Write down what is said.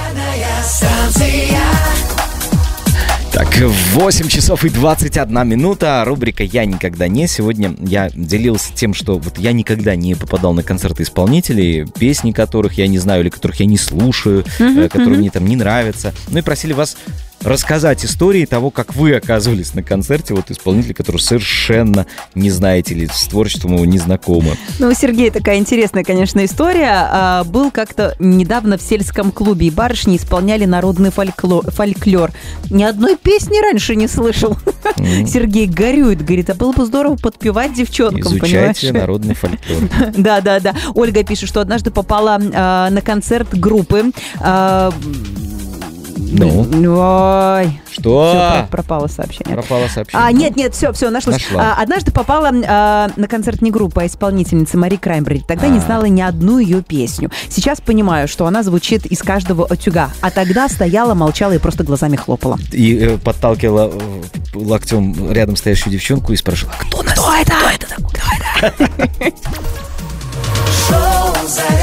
Так, 8 часов и 21 минута, рубрика «Я никогда не». Сегодня я делился тем, что вот я никогда не попадал на концерты исполнителей, песни которых я не знаю или которых я не слушаю, которые мне там не нравятся. Ну и просили вас рассказать истории того, как вы оказывались на концерте вот исполнителей, которых совершенно не знаете или с творчеством его не знакомы. Ну, у Сергея такая интересная, конечно, история. Был как-то недавно в сельском клубе, и барышни исполняли народный фольклор. Ни одной песни раньше не слышал. Сергей горюет, говорит, а было бы здорово подпевать девчонкам, Изучайте понимаешь? народный фольклор. Да. Ольга пишет, что однажды попала на концерт группы. Ну? Ой. Что? Все, пропало сообщение. Пропало сообщение. Нет, все, нашлось. Нашла. Однажды попала на концерт не группа, а исполнительница Мари Краймбрери. Тогда не знала ни одну ее песню. Сейчас понимаю, что она звучит из каждого утюга. А тогда стояла, молчала и просто глазами хлопала. И подталкивала локтем рядом стоящую девчонку и спрашивала, кто это? Шоу